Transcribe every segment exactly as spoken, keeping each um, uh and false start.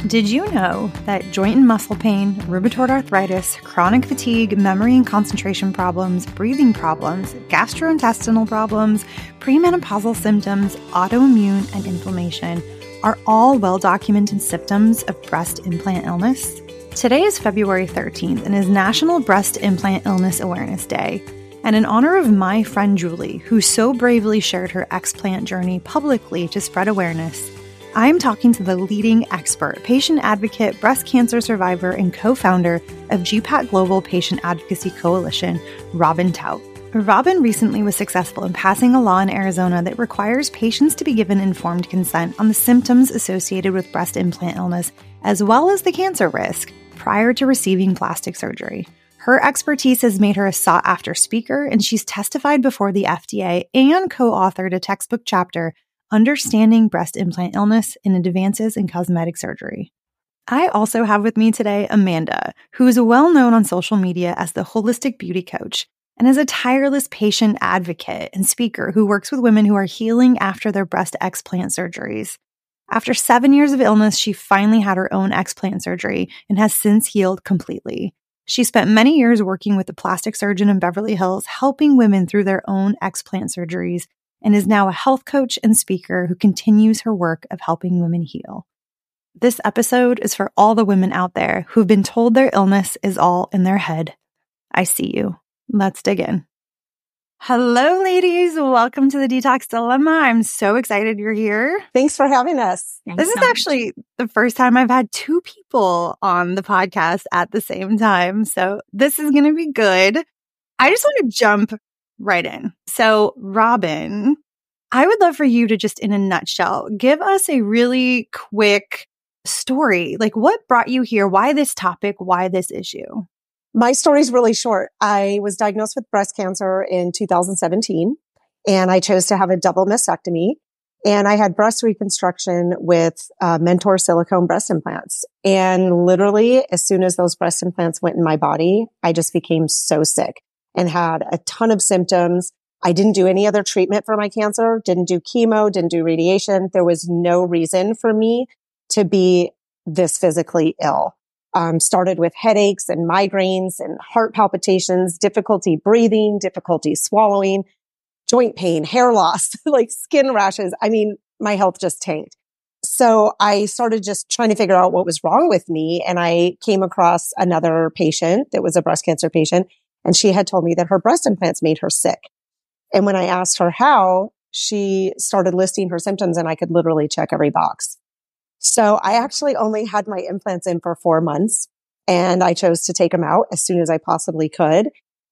Did you know that joint and muscle pain, rheumatoid arthritis, chronic fatigue, memory and concentration problems, breathing problems, gastrointestinal problems, premenopausal symptoms, autoimmune, and inflammation are all well-documented symptoms of breast implant illness? Today is February thirteenth and is National Breast Implant Illness Awareness Day. And in honor of my friend Julie, who so bravely shared her explant journey publicly to spread awareness, I'm talking to the leading expert, patient advocate, breast cancer survivor, and co-founder of G PAC Global Patient Advocacy Coalition, Robin Taut. Robin recently was successful in passing a law in Arizona that requires patients to be given informed consent on the symptoms associated with breast implant illness, as well as the cancer risk, prior to receiving plastic surgery. Her expertise has made her a sought-after speaker, and she's testified before the F D A and co-authored a textbook chapter, Understanding Breast Implant Illness and Advances in Cosmetic Surgery. I also have with me today Amanda, who is well known on social media as the Holistic Beauty Coach and is a tireless patient advocate and speaker who works with women who are healing after their breast explant surgeries. After seven years of illness, she finally had her own explant surgery and has since healed completely. She spent many years working with a plastic surgeon in Beverly Hills, helping women through their own explant surgeries, and is now a health coach and speaker who continues her work of helping women heal. This episode is for all the women out there who've been told their illness is all in their head. I see you. Let's dig in. Hello, ladies. Welcome to the Detox Dilemma. I'm so excited you're here. Thanks for having us. Thanks this is so actually the first time I've had two people on the podcast at the same time. So this is going to be good. I just want to jump right in. So, Robin, I would love for you to just, in a nutshell, give us a really quick story. Like, what brought you here? Why this topic? Why this issue? My story's really short. I was diagnosed with breast cancer in two thousand seventeen, and I chose to have a double mastectomy. And I had breast reconstruction with uh, Mentor silicone breast implants. And literally, as soon as those breast implants went in my body, I just became so sick and had a ton of symptoms. I didn't do any other treatment for my cancer, didn't do chemo, didn't do radiation. There was no reason for me to be this physically ill. Um, started with headaches and migraines and heart palpitations, difficulty breathing, difficulty swallowing, joint pain, hair loss, like skin rashes. I mean, my health just tanked. So I started just trying to figure out what was wrong with me. And I came across another patient that was a breast cancer patient. And she had told me that her breast implants made her sick. And when I asked her how, she started listing her symptoms and I could literally check every box. So I actually only had my implants in for four months and I chose to take them out as soon as I possibly could.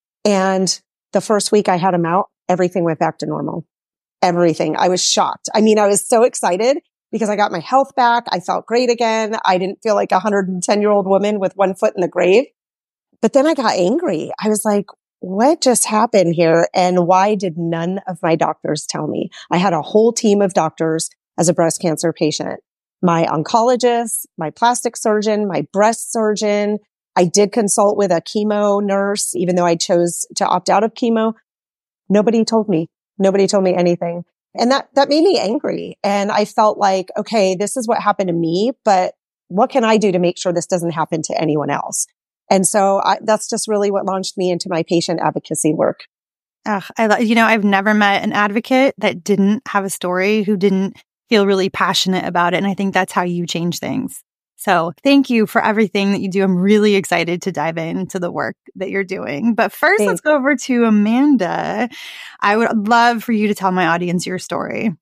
And the first week I had them out, everything went back to normal. Everything. I was shocked. I mean, I was so excited because I got my health back. I felt great again. I didn't feel like a one hundred ten year old woman with one foot in the grave. But then I got angry. I was like, what just happened here? And why did none of my doctors tell me? I had a whole team of doctors as a breast cancer patient. My oncologist, my plastic surgeon, my breast surgeon. I did consult with a chemo nurse, even though I chose to opt out of chemo. Nobody told me. Nobody told me anything. And that, that made me angry. And I felt like, okay, this is what happened to me, but what can I do to make sure this doesn't happen to anyone else? And so I, that's just really what launched me into my patient advocacy work. Ugh, I, you know, I've never met an advocate that didn't have a story, who didn't feel really passionate about it. And I think that's how you change things. So thank you for everything that you do. I'm really excited to dive into the work that you're doing. But first, Thanks. Let's go over to Amanda. I would love for you to tell my audience your story.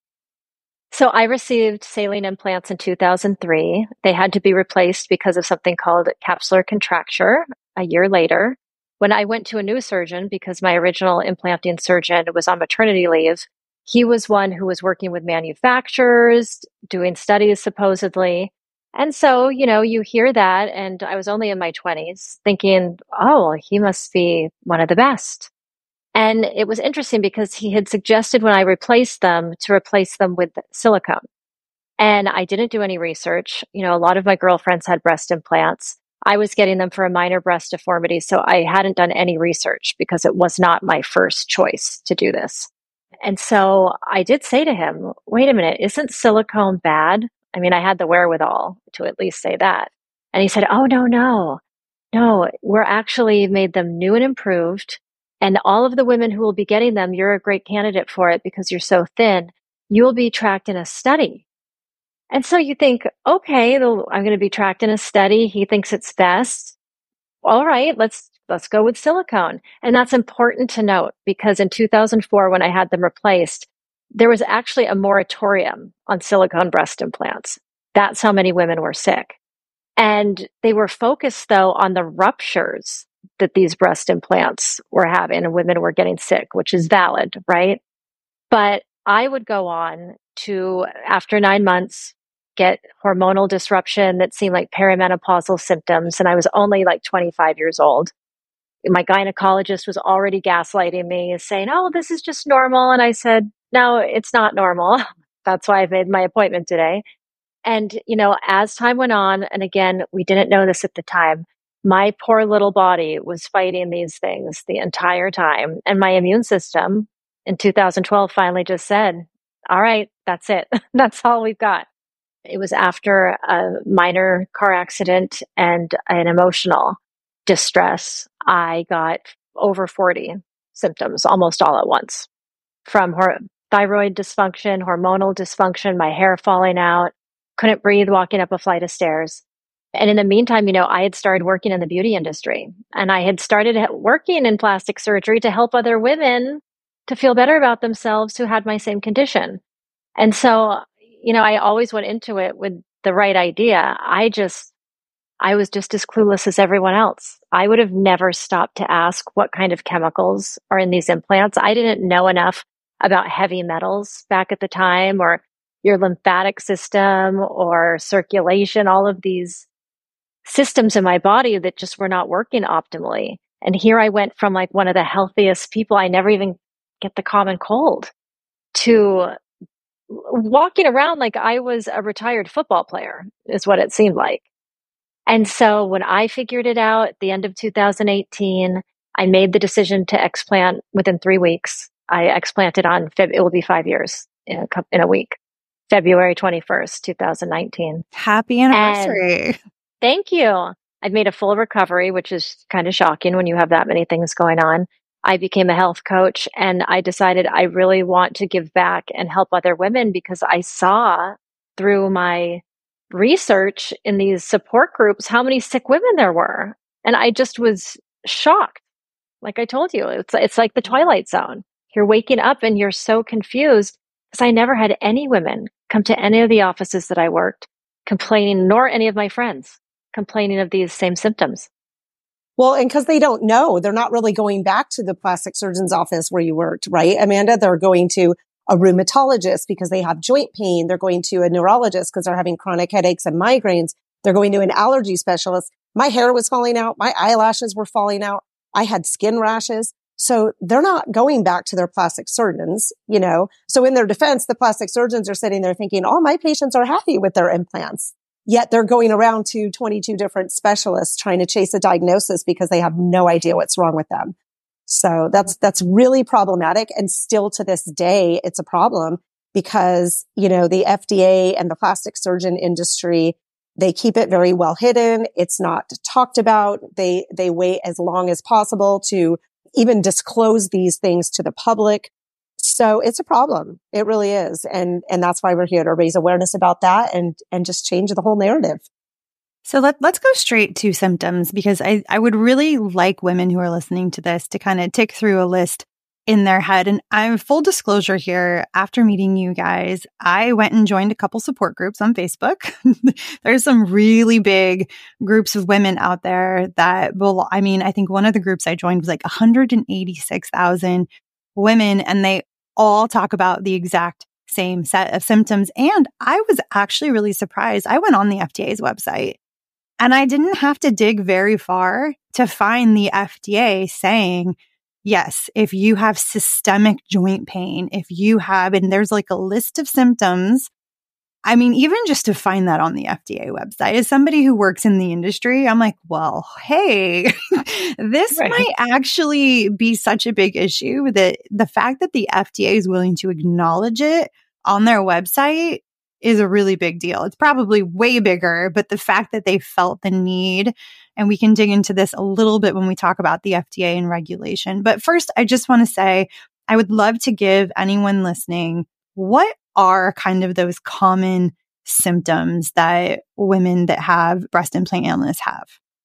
So I received saline implants in two thousand three. They had to be replaced because of something called capsular contracture a year later. When I went to a new surgeon, because my original implanting surgeon was on maternity leave, he was one who was working with manufacturers, doing studies supposedly. And so, you know, you hear that, and I was only in my twenties thinking, oh, he must be one of the best. And it was interesting because he had suggested when I replaced them to replace them with silicone. And I didn't do any research. You know, a lot of my girlfriends had breast implants. I was getting them for a minor breast deformity. So I hadn't done any research because it was not my first choice to do this. And so I did say to him, wait a minute, isn't silicone bad? I mean, I had the wherewithal to at least say that. And he said, oh, no, no, no, we're actually made them new and improved. And all of the women who will be getting them, you're a great candidate for it because you're so thin. You will be tracked in a study. And so you think, okay, I'm going to be tracked in a study. He thinks it's best. All right, let's let's go with silicone. And that's important to note because in two thousand four, when I had them replaced, there was actually a moratorium on silicone breast implants. That's how many women were sick. And they were focused, though, on the ruptures that these breast implants were having and women were getting sick, which is valid, right? But I would go on to, after nine months, get hormonal disruption that seemed like perimenopausal symptoms. And I was only like twenty-five years old. My gynecologist was already gaslighting me, saying, oh, this is just normal. And I said, no, it's not normal. That's why I've made my appointment today. And, you know, as time went on, and again, we didn't know this at the time, my poor little body was fighting these things the entire time. And my immune system in two thousand twelve finally just said, all right, that's it. That's all we've got. It was after a minor car accident and an emotional distress. I got over forty symptoms almost all at once, from hor- thyroid dysfunction, hormonal dysfunction, my hair falling out, couldn't breathe walking up a flight of stairs. And in the meantime, you know, I had started working in the beauty industry and I had started working in plastic surgery to help other women to feel better about themselves who had my same condition. And so, you know, I always went into it with the right idea. I just, I was just as clueless as everyone else. I would have never stopped to ask what kind of chemicals are in these implants. I didn't know enough about heavy metals back at the time, or your lymphatic system or circulation, all of these systems in my body that just were not working optimally. And here I went from like one of the healthiest people, I never even get the common cold, to walking around like I was a retired football player, is what it seemed like. And so when I figured it out at the end of two thousand eighteen, I made the decision to explant within three weeks. I explanted on, Feb- it will be five years in a, in a week, February twenty-first, twenty nineteen. Happy anniversary. And thank you. I've made a full recovery, which is kind of shocking when you have that many things going on. I became a health coach and I decided I really want to give back and help other women because I saw through my research in these support groups how many sick women there were. And I just was shocked. Like I told you, it's, it's like the Twilight Zone. You're waking up and you're so confused because I never had any women come to any of the offices that I worked complaining, nor any of my friends complaining of these same symptoms. Well, and because they don't know, they're not really going back to the plastic surgeon's office where you worked, right, Amanda? They're going to a rheumatologist because they have joint pain. They're going to a neurologist because they're having chronic headaches and migraines. They're going to an allergy specialist. My hair was falling out. My eyelashes were falling out. I had skin rashes. So they're not going back to their plastic surgeons, you know. So in their defense, the plastic surgeons are sitting there thinking, oh, my patients are happy with their implants. Yet they're going around to twenty-two different specialists trying to chase a diagnosis because they have no idea what's wrong with them. So that's, that's really problematic. And still to this day, it's a problem because, you know, the F D A and the plastic surgeon industry, they keep it very well hidden. It's not talked about. They, they wait as long as possible to even disclose these things to the public. So it's a problem. It really is. And, and that's why we're here to raise awareness about that and, and just change the whole narrative. So let, let's go straight to symptoms, because I, I would really like women who are listening to this to kind of tick through a list in their head. And I'm full disclosure here. After meeting you guys, I went and joined a couple support groups on Facebook. There's some really big groups of women out there that will, I mean, I think one of the groups I joined was like one hundred eighty-six thousand women, and they all talk about the exact same set of symptoms. And I was actually really surprised. I went on the F D A's website and I didn't have to dig very far to find the F D A saying, yes, if you have systemic joint pain, if you have, and there's like a list of symptoms. I mean, even just to find that on the F D A website, as somebody who works in the industry, I'm like, well, hey, this right. might actually be such a big issue that the fact that the F D A is willing to acknowledge it on their website is a really big deal. It's probably way bigger, but the fact that they felt the need, and we can dig into this a little bit when we talk about the F D A and regulation. But first, I just want to say, I would love to give anyone listening, what are kind of those common symptoms that women that have breast implant illness have?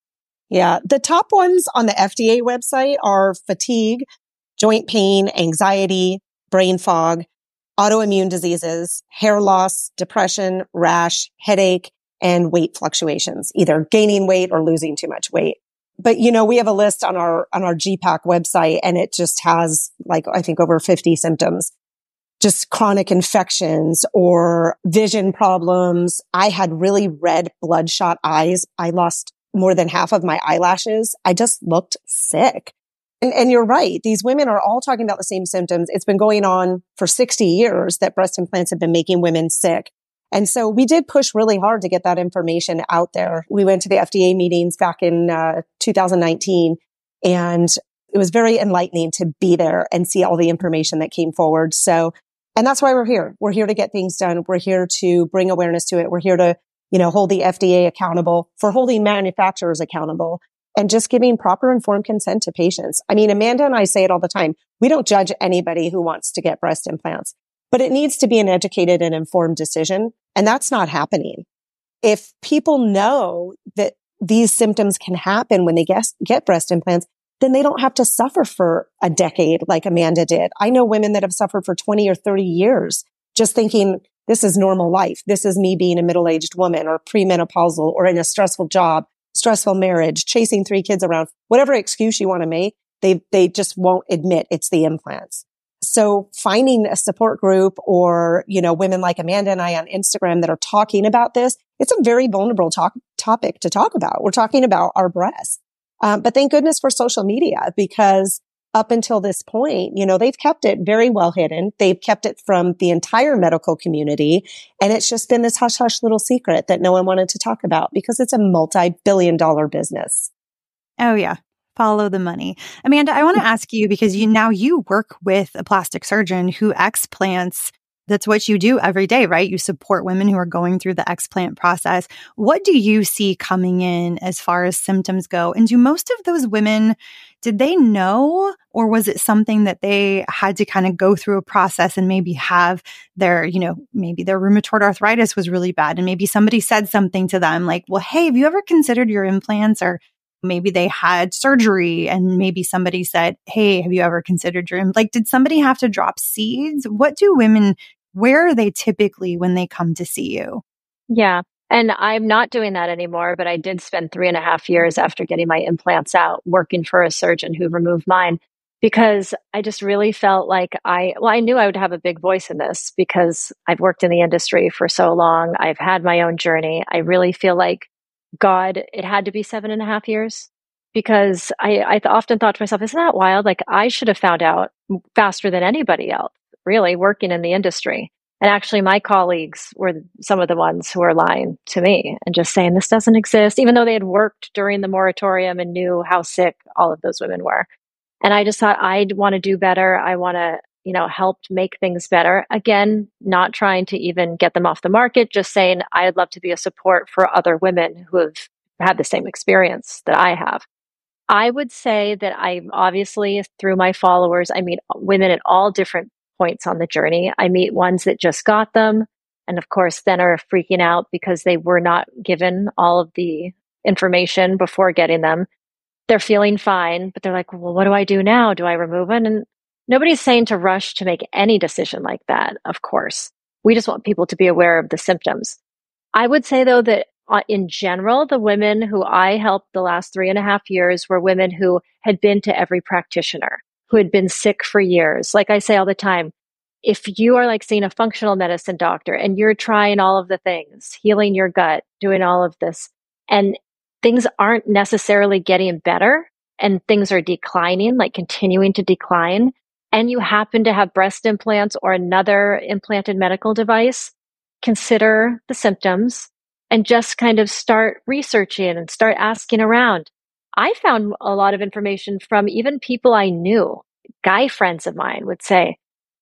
Yeah, the top ones on the F D A website are fatigue, joint pain, anxiety, brain fog, autoimmune diseases, hair loss, depression, rash, headache, and weight fluctuations, either gaining weight or losing too much weight. But, you know, we have a list on our, on our G PAC website, and it just has like, I think over fifty symptoms, just chronic infections or vision problems. I had really red bloodshot eyes. I lost more than half of my eyelashes. I just looked sick. And, and you're right. These women are all talking about the same symptoms. It's been going on for sixty years that breast implants have been making women sick. And so we did push really hard to get that information out there. We went to the F D A meetings back in uh, two thousand nineteen, and it was very enlightening to be there and see all the information that came forward. So, and that's why we're here. We're here to get things done. We're here to bring awareness to it. We're here to, you know, hold the F D A accountable for holding manufacturers accountable and just giving proper informed consent to patients. I mean, Amanda and I say it all the time. We don't judge anybody who wants to get breast implants, but it needs to be an educated and informed decision. And that's not happening. If people know that these symptoms can happen when they get, get breast implants, then they don't have to suffer for a decade like Amanda did. I know women that have suffered for twenty or thirty years just thinking this is normal life. This is me being a middle-aged woman or premenopausal or in a stressful job, stressful marriage, chasing three kids around, whatever excuse you want to make, they, they just won't admit it's the implants. So finding a support group or, you know, women like Amanda and I on Instagram that are talking about this, it's a very vulnerable talk, topic to talk about. We're talking about our breasts. Um, but thank goodness for social media, because up until this point, you know, they've kept it very well hidden. They've kept it from the entire medical community. And it's just been this hush hush little secret that no one wanted to talk about because it's a multi-billion dollar business. Oh, yeah. Follow the money. Amanda, I want to ask you, because you now you work with a plastic surgeon who explants. That's what you do every day, right? You support women who are going through the explant process. What do you see coming in as far as symptoms go? And do most of those women, did they know, or was it something that they had to kind of go through a process and maybe have their, you know, maybe their rheumatoid arthritis was really bad, and maybe somebody said something to them like, well, hey, have you ever considered your implants? Or maybe they had surgery and maybe somebody said, hey, have you ever considered your, like, did somebody have to drop seeds? What do women, where are they typically when they come to see you? Yeah. And I'm not doing that anymore, but I did spend three and a half years after getting my implants out working for a surgeon who removed mine, because I just really felt like I, well, I knew I would have a big voice in this because I've worked in the industry for so long. I've had my own journey. I really feel like God, it had to be seven and a half years, because I, I often thought to myself, isn't that wild? Like, I should have found out faster than anybody else, really, working in the industry. And actually, my colleagues were some of the ones who were lying to me and just saying this doesn't exist, even though they had worked during the moratorium and knew how sick all of those women were. And I just thought, I want to do better. I want to, you know, help make things better. Again, not trying to even get them off the market, just saying I'd love to be a support for other women who have had the same experience that I have. I would say that I obviously, through my followers, I meet women at all different points on the journey. I meet ones that just got them, and of course then are freaking out because they were not given all of the information before getting them. They're feeling fine, but they're like, well, what do I do now? Do I remove it? And nobody's saying to rush to make any decision like that, of course. We just want people to be aware of the symptoms. I would say, though, that uh, in general, the women who I helped the last three and a half years were women who had been to every practitioner, who had been sick for years. Like I say all the time, if you are like seeing a functional medicine doctor and you're trying all of the things, healing your gut, doing all of this, and things aren't necessarily getting better and things are declining, like continuing to decline, and you happen to have breast implants or another implanted medical device, consider the symptoms and just kind of start researching and start asking around. I found a lot of information from even people I knew. Guy friends of mine would say,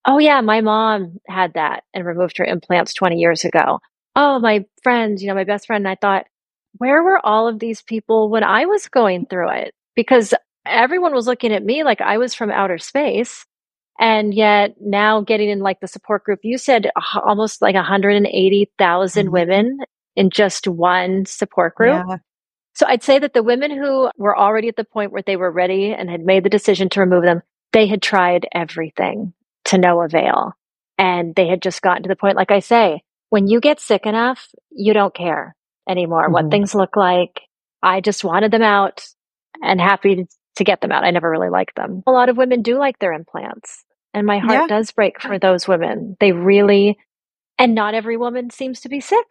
Oh yeah, my mom had that and removed her implants twenty years ago. Oh, my friend, you know, my best friend, and I thought, where were all of these people when I was going through it? Because everyone was looking at me like I was from outer space. And yet now getting in like the support group, you said uh, almost like one hundred eighty thousand Mhm. women in just one support group. Yeah. So I'd say that the women who were already at the point where they were ready and had made the decision to remove them, they had tried everything to no avail. And they had just gotten to the point, like I say, when you get sick enough, you don't care anymore what Mhm. things look like. I just wanted them out and happy to, to get them out. I never really liked them. A lot of women do like their implants. And my heart Yeah. does break for those women. They really, and not every woman seems to be sick.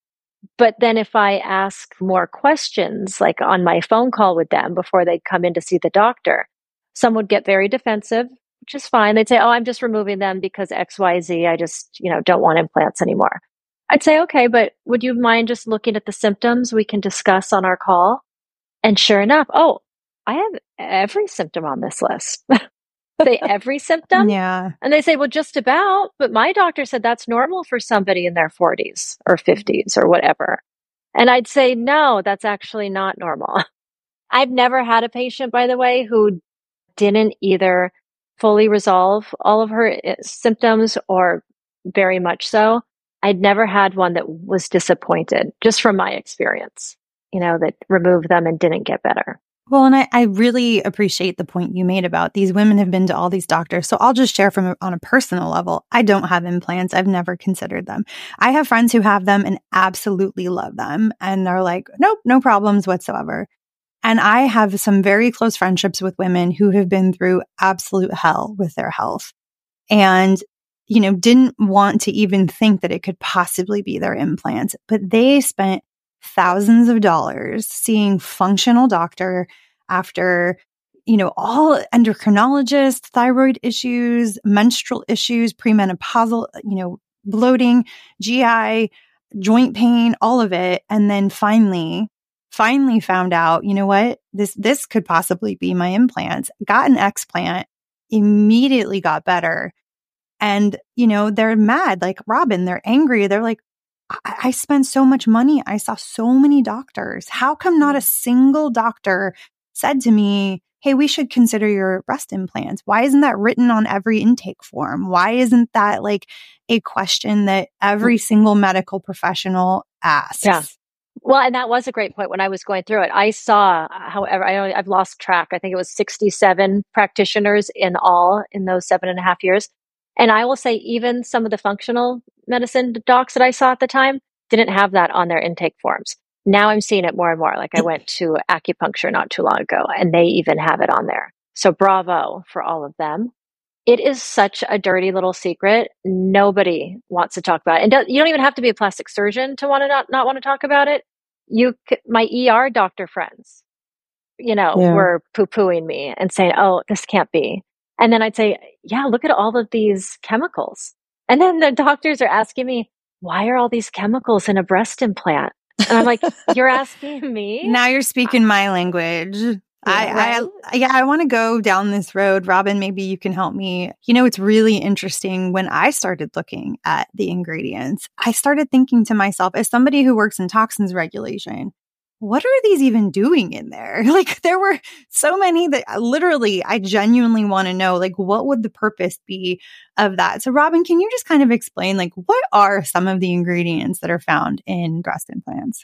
But then if I ask more questions, like on my phone call with them before they'd come in to see the doctor, some would get very defensive, which is fine. They'd say, oh, I'm just removing them because X, Y, Z. I just, you know, don't want implants anymore. I'd say, okay, but would you mind just looking at the symptoms we can discuss on our call? And sure enough, oh, I have every symptom on this list. Say every symptom. Yeah. And they say, well, just about. But my doctor said that's normal for somebody in their forties or fifties or whatever. And I'd say, no, that's actually not normal. I've never had a patient, by the way, who didn't either fully resolve all of her uh, symptoms or very much so. I'd never had one that was disappointed, just from my experience, you know, that removed them and didn't get better. Well, and I, I really appreciate the point you made about these women have been to all these doctors. So I'll just share from a, on a personal level. I don't have implants. I've never considered them. I have friends who have them and absolutely love them. And they're like, nope, no problems whatsoever. And I have some very close friendships with women who have been through absolute hell with their health and, you know, didn't want to even think that it could possibly be their implants, but they spent thousands of dollars seeing functional doctor after, you know, all endocrinologists, thyroid issues, menstrual issues, premenopausal, you know, bloating, G I, joint pain, all of it. And then finally, finally found out, you know what, this, this could possibly be my implants, got an explant, immediately got better. And, you know, they're mad, like Robin, they're angry. They're like, I, I spent so much money. I saw so many doctors. How come not a single doctor said to me, hey, we should consider your breast implants? Why isn't that written on every intake form? Why isn't that like a question that every single medical professional asks? Yeah. Well, and that was a great point when I was going through it. I saw, however, I, I've lost track. I think it was sixty-seven practitioners in all in those seven and a half years. And I will say, even some of the functional medicine docs that I saw at the time didn't have that on their intake forms. Now I'm seeing it more and more. Like I went to acupuncture not too long ago, and they even have it on there. So bravo for all of them. It is such a dirty little secret. Nobody wants to talk about it. And do, you don't even have to be a plastic surgeon to want to not, not want to talk about it. You, my E R doctor friends, you know, Yeah. were poo-pooing me and saying, oh, this can't be. And then I'd say, yeah, look at all of these chemicals. And then the doctors are asking me, why are all these chemicals in a breast implant? And I'm like, you're asking me? Now you're speaking my language. I, Right? I, yeah, I want to go down this road. Robin, maybe you can help me. You know, it's really interesting. When I started looking at the ingredients, I started thinking to myself, as somebody who works in toxins regulation, what are these even doing in there? Like, there were so many that I, literally, I genuinely want to know, like, what would the purpose be of that? So, Robin, can you just kind of explain, like, what are some of the ingredients that are found in breast implants?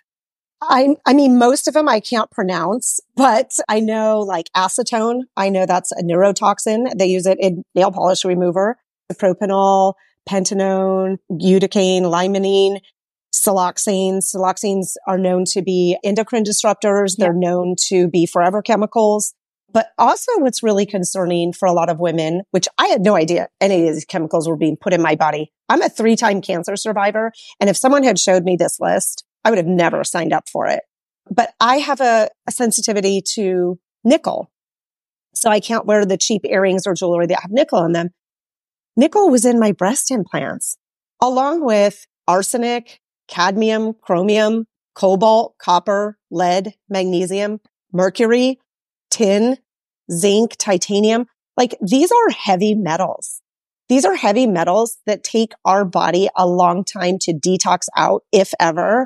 I, I mean, most of them I can't pronounce, but I know like acetone. I know that's a neurotoxin. They use it in nail polish remover. Propanol, pentanone, butadiene, limonene, siloxanes. Siloxanes are known to be endocrine disruptors. They're Yeah. known to be forever chemicals. But also what's really concerning for a lot of women, which I had no idea any of these chemicals were being put in my body. I'm a three-time cancer survivor. And if someone had showed me this list, I would have never signed up for it. But I have a, a sensitivity to nickel. So I can't wear the cheap earrings or jewelry that have nickel on them. Nickel was in my breast implants, along with arsenic, cadmium, chromium, cobalt, copper, lead, magnesium, mercury, tin, zinc, titanium. Like these are heavy metals. these are heavy metals that take our body a long time to detox out, if ever.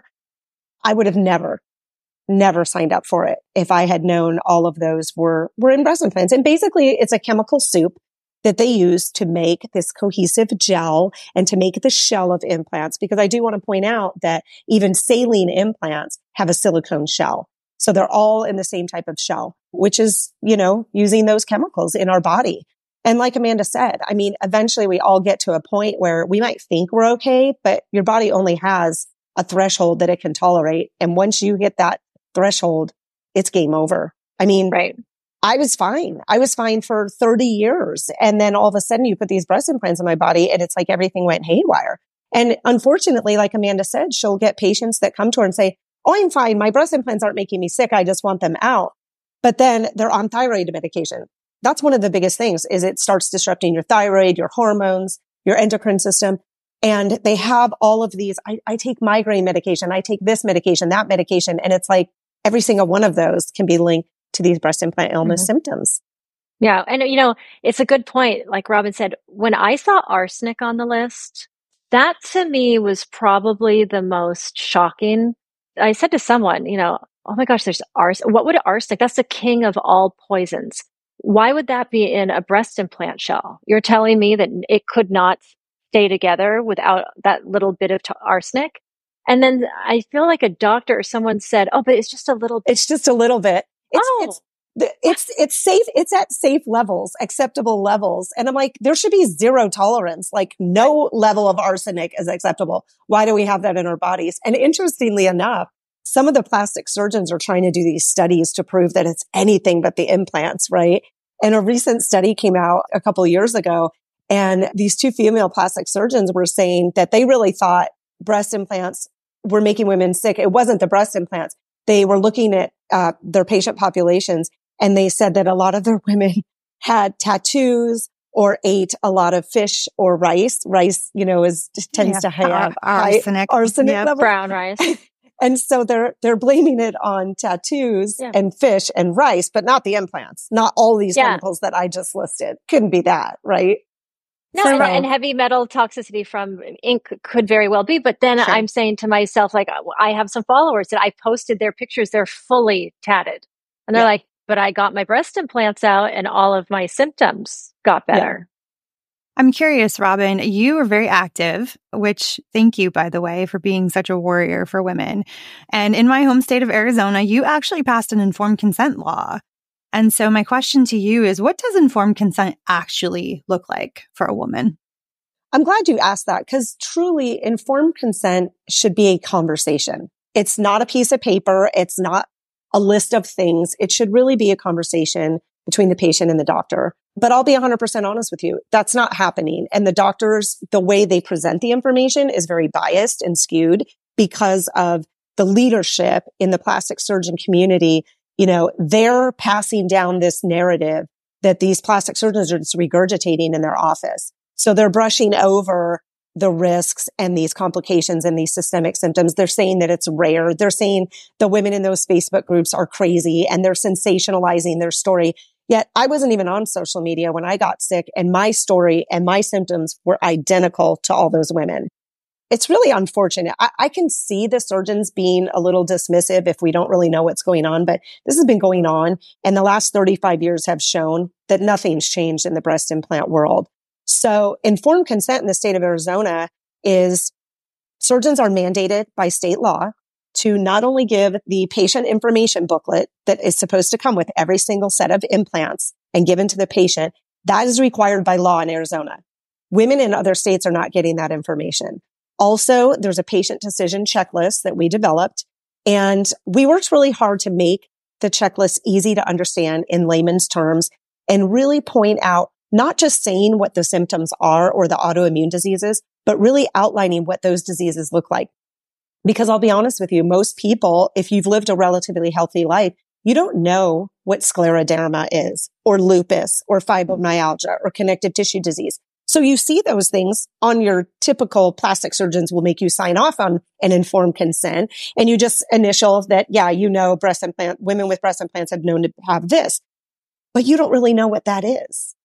I would have never, never signed up for it if I had known all of those were, were in breast implants. And basically it's a chemical soup that they use to make this cohesive gel and to make the shell of implants. Because I do want to point out that even saline implants have a silicone shell. So they're all in the same type of shell, which is, you know, using those chemicals in our body. And like Amanda said, I mean, eventually we all get to a point where we might think we're okay, but your body only has a threshold that it can tolerate. And once you hit that threshold, it's game over. I mean, right. I was fine. I was fine for thirty years. And then all of a sudden you put these breast implants in my body and it's like everything went haywire. And unfortunately, like Amanda said, she'll get patients that come to her and say, oh, I'm fine. My breast implants aren't making me sick. I just want them out. But then they're on thyroid medication. That's one of the biggest things is it starts disrupting your thyroid, your hormones, your endocrine system. And they have all of these. I, I take migraine medication. I take this medication, that medication. And it's like every single one of those can be linked to these breast implant illness mm-hmm. symptoms. Yeah. And, you know, it's a good point. Like Robin said, when I saw arsenic on the list, that to me was probably the most shocking. I said to someone, you know, oh my gosh, there's arsenic. What would arsenic? That's the king of all poisons. Why would that be in a breast implant shell? You're telling me that it could not stay together without that little bit of t- arsenic? And then I feel like a doctor or someone said, oh, but it's just a little bit. It's just a little bit. It's, oh. it's, it's, it's safe. It's at safe levels, acceptable levels. And I'm like, there should be zero tolerance. Like no level of arsenic is acceptable. Why do we have that in our bodies? And interestingly enough, some of the plastic surgeons are trying to do these studies to prove that it's anything but the implants, right? And a recent study came out a couple of years ago, and these two female plastic surgeons were saying that they really thought breast implants were making women sick. It wasn't the breast implants. They were looking at uh, their patient populations, and they said that a lot of their women had tattoos or ate a lot of fish or rice. Rice, you know, is tends yeah, to have arsenic, high arsenic yeah, levels. Brown rice. And so they're, they're blaming it on tattoos yeah. and fish and rice, but not the implants, not all these yeah. chemicals that I just listed. Couldn't be that, right? No, so, and, and heavy metal toxicity from ink could very well be. But then sure. I'm saying to myself, like, I have some followers that I posted their pictures. They're fully tatted. And they're yeah. like, but I got my breast implants out and all of my symptoms got better. Yeah. I'm curious, Robin, you were very active, which thank you, by the way, for being such a warrior for women. And in my home state of Arizona, you actually passed an informed consent law. And so my question to you is, what does informed consent actually look like for a woman? I'm glad you asked that because truly informed consent should be a conversation. It's not a piece of paper. It's not a list of things. It should really be a conversation between the patient and the doctor. But I'll be one hundred percent honest with you. That's not happening. And the doctors, the way they present the information is very biased and skewed because of the leadership in the plastic surgeon community. You know, they're passing down this narrative that these plastic surgeons are just regurgitating in their office. So they're brushing over the risks and these complications and these systemic symptoms. They're saying that it's rare. They're saying the women in those Facebook groups are crazy and they're sensationalizing their story. Yet I wasn't even on social media when I got sick, and my story and my symptoms were identical to all those women. It's really unfortunate. I, I can see the surgeons being a little dismissive if we don't really know what's going on, but this has been going on, and the last thirty-five years have shown that nothing's changed in the breast implant world. So informed consent in the state of Arizona is surgeons are mandated by state law to not only give the patient information booklet that is supposed to come with every single set of implants and given to the patient. That is required by law in Arizona. Women in other states are not getting that information. Also, there's a patient decision checklist that we developed, and we worked really hard to make the checklist easy to understand in layman's terms and really point out not just saying what the symptoms are or the autoimmune diseases, but really outlining what those diseases look like. Because I'll be honest with you, most people, if you've lived a relatively healthy life, you don't know what scleroderma is, or lupus, or fibromyalgia, or connective tissue disease. So you see those things on your typical plastic surgeons will make you sign off on an informed consent. And you just initial that, yeah, you know, breast implant, women with breast implants have known to have this, but you don't really know what that is.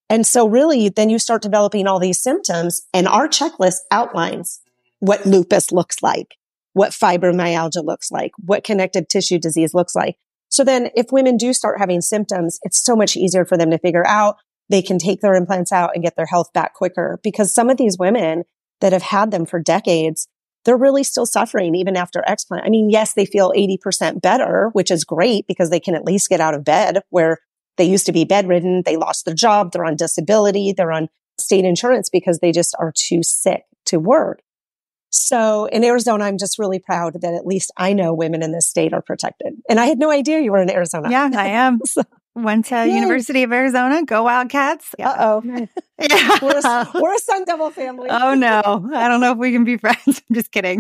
And so really, then you start developing all these symptoms, and our checklist outlines what lupus looks like, what fibromyalgia looks like, what connective tissue disease looks like. So then if women do start having symptoms, it's so much easier for them to figure out. They can take their implants out and get their health back quicker, because some of these women that have had them for decades, they're really still suffering even after explant. I mean, yes, they feel eighty percent better, which is great because they can at least get out of bed, where they used to be bedridden. They lost their job. They're on disability. They're on state insurance because they just are too sick to work. So in Arizona, I'm just really proud that at least I know women in this state are protected. And I had no idea you were in Arizona. Yeah, I am. so, Went to Yay. University of Arizona. Go Wildcats. Yeah. Uh-oh. Yeah. we're, a, we're a Sun Devil family. Oh, no. I don't know if we can be friends. I'm just kidding.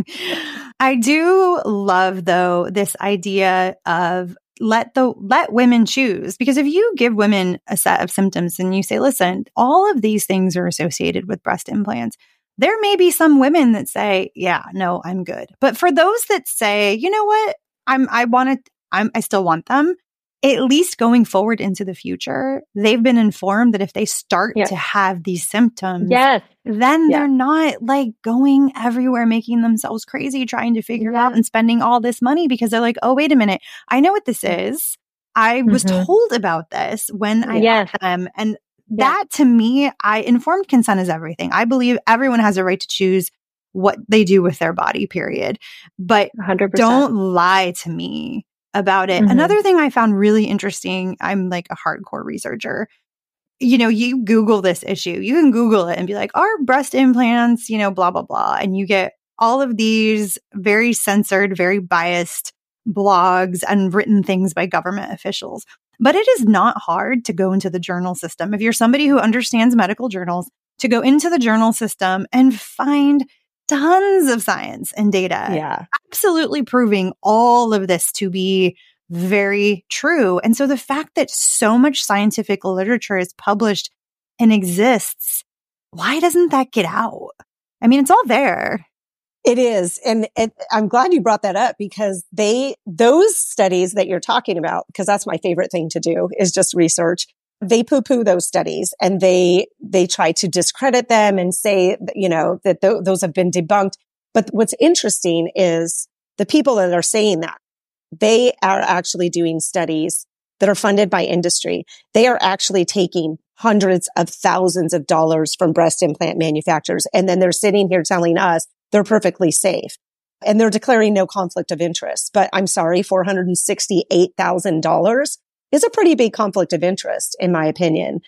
I do love, though, this idea of let the let women choose. Because if you give women a set of symptoms and you say, listen, all of these things are associated with breast implants, there may be some women that say, yeah, no, I'm good. But for those that say, you know what, I'm, I want to, I'm, I still want them, at least going forward into the future, they've been informed that if they start yes. to have these symptoms, yes. then yes. they're not like going everywhere, making themselves crazy, trying to figure yes. out and spending all this money because they're like, oh, wait a minute. I know what this is. I mm-hmm. was told about this when I yes. had them. And that to me, I informed consent is everything. I believe everyone has a right to choose what they do with their body, period. But one hundred percent. Don't lie to me about it. Mm-hmm. Another thing I found really interesting, I'm like a hardcore researcher. You know, you Google this issue, you can Google it and be like, are breast implants, you know, blah, blah, blah. And you get all of these very censored, very biased blogs and written things by government officials. But it is not hard to go into the journal system. If you're somebody who understands medical journals, to go into the journal system and find tons of science and data. Yeah. Absolutely proving all of this to be very true. And so the fact that so much scientific literature is published and exists, why doesn't that get out? I mean, it's all there. It is. And it, I'm glad you brought that up because they, those studies that you're talking about, because that's my favorite thing to do is just research. They poo-poo those studies and they, they try to discredit them and say, you know, that th- those have been debunked. But what's interesting is the people that are saying that they are actually doing studies that are funded by industry. They are actually taking hundreds of thousands of dollars from breast implant manufacturers. And then they're sitting here telling us they're perfectly safe and they're declaring no conflict of interest. But I'm sorry, four hundred sixty-eight thousand dollars is a pretty big conflict of interest, in my opinion.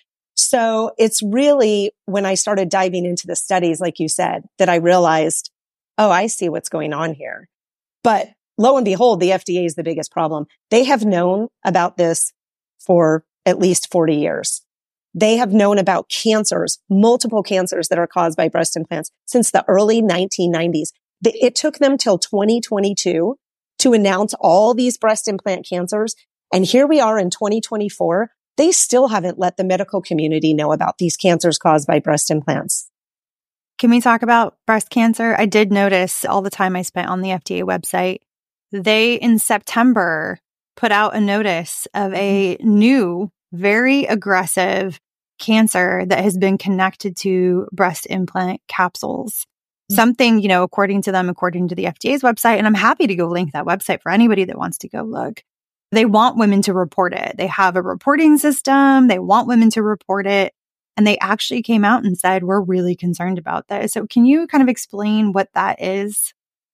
So it's really when I started diving into the studies, like you said, that I realized, oh, I see what's going on here. But lo and behold, the F D A is the biggest problem. They have known about this for at least forty years. They have known about cancers, multiple cancers that are caused by breast implants since the early nineteen nineties. It took them till twenty twenty-two to announce all these breast implant cancers. And here we are in twenty twenty-four. They still haven't let the medical community know about these cancers caused by breast implants. Can we talk about breast cancer? I did notice all the time I spent on the F D A website. They, in September, put out a notice of a new, very aggressive cancer that has been connected to breast implant capsules. Something, you know, according to them, according to the F D A's website, and I'm happy to go link that website for anybody that wants to go look. They want women to report it. They have a reporting system. They want women to report it. And they actually came out and said, we're really concerned about this. So can you kind of explain what that is?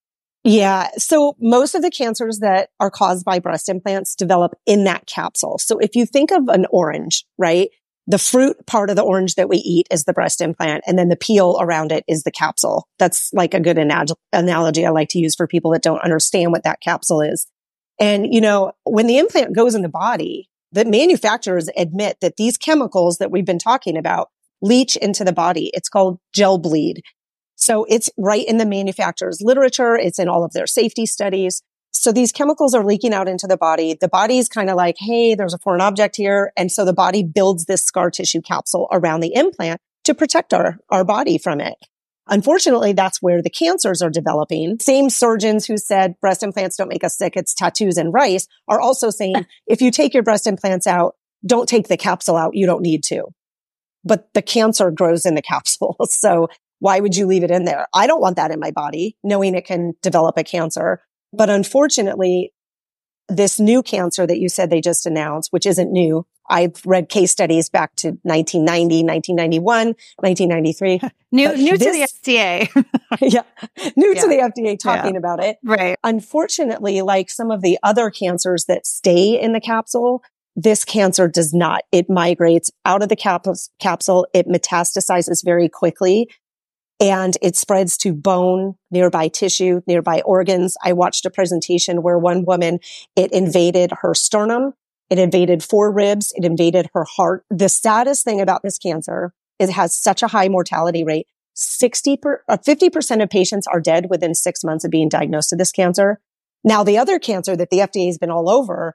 Yeah. So most of the cancers that are caused by breast implants develop in that capsule. So if you think of an orange, right? The fruit part of the orange that we eat is the breast implant, and then the peel around it is the capsule. That's like a good anag- analogy I like to use for people that don't understand what that capsule is. And, you know, when the implant goes in the body, the manufacturers admit that these chemicals that we've been talking about leach into the body. It's called gel bleed. So it's right in the manufacturer's literature. It's in all of their safety studies. So these chemicals are leaking out into the body. The body's kind of like, hey, there's a foreign object here. And so the body builds this scar tissue capsule around the implant to protect our, our body from it. Unfortunately, that's where the cancers are developing. Same surgeons who said breast implants don't make us sick, it's tattoos and rice, are also saying, if you take your breast implants out, don't take the capsule out. You don't need to. but the cancer grows in the capsule. So why would you leave it in there? I don't want that in my body, knowing it can develop a cancer. But unfortunately, this new cancer that you said they just announced, which isn't new. I've read case studies back to nineteen ninety, nineteen ninety-one, nineteen ninety-three. New, new this, to the F D A. yeah. New yeah. to the F D A talking yeah. about it. Right. Unfortunately, like some of the other cancers that stay in the capsule, this cancer does not. It migrates out of the cap- capsule. It metastasizes very quickly. And it spreads to bone, nearby tissue, nearby organs. I watched a presentation where one woman, it invaded her sternum, it invaded four ribs, it invaded her heart. The saddest thing about this cancer, it has such a high mortality rate. sixty per, uh, fifty percent of patients are dead within six months of being diagnosed with this cancer. Now, the other cancer that the F D A has been all over,